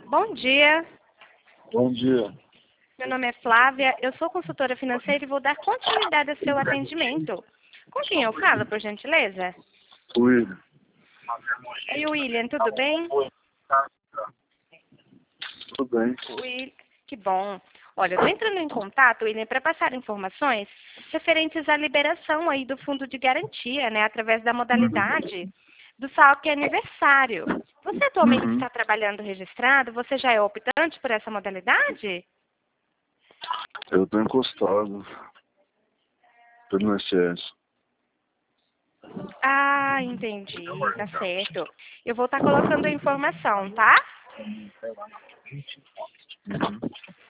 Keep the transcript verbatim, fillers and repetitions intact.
Bom dia, Bom dia. meu nome é Flávia, eu sou consultora financeira e vou dar continuidade ao seu atendimento. Com quem eu falo, por gentileza? William. Oi, William, tudo bem? Tudo bem? Will... Que bom. Olha, eu estou entrando em contato, William, para passar informações referentes à liberação aí do fundo de garantia, né, através da modalidade do saque aniversário. Você atualmente Uhum. está trabalhando registrado? Você já é optante por essa modalidade? Eu estou encostado pelo I N S S. Ah, entendi, tá certo. Eu vou estar colocando a informação, tá? Uhum.